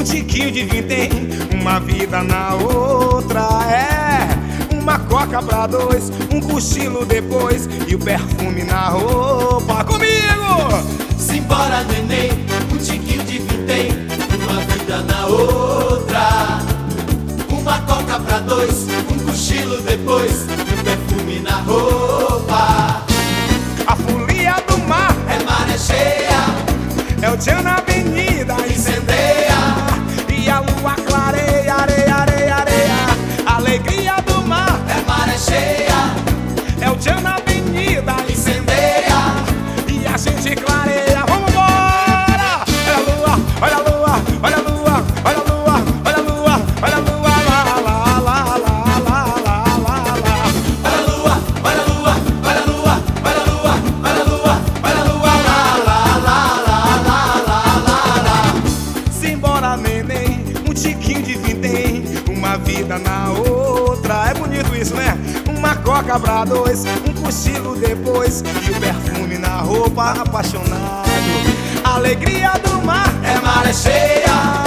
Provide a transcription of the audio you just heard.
tiquinho de vintém, uma vida na outra. É uma coca pra dois, um cochilo depois e o perfume na roupa. Comigo! Simbora, neném, um tiquinho de vintém, uma vida na outra. Uma coca pra dois, um cochilo depois e o perfume na roupa. A folia do mar É maré cheia, é o tchan na avenida, incendeia. e a lua clareia, areia, areia, areia. A alegria do mar É maré cheia, é o tchan na avenida, incendeia. e a gente clareia. Vamos embora! Olha a lua, olha a lua, olha a lua, olha a lua, olha a lua, olha a lua, lá, lá, lá, lá, lá, lá, lá, lá. Olha a lua, olha a lua, olha a lua, olha a lua, olha a lua, olha a lua, lá, lá, lá, lá, lá, lá, lá, lá. Simbora, neném, um tiquinho de vintém, uma vida na outra. É bonito isso, né? Uma coca pra dois, um cochilo depois e o perfume na roupa, apaixonado. A alegria do mar É maré cheia,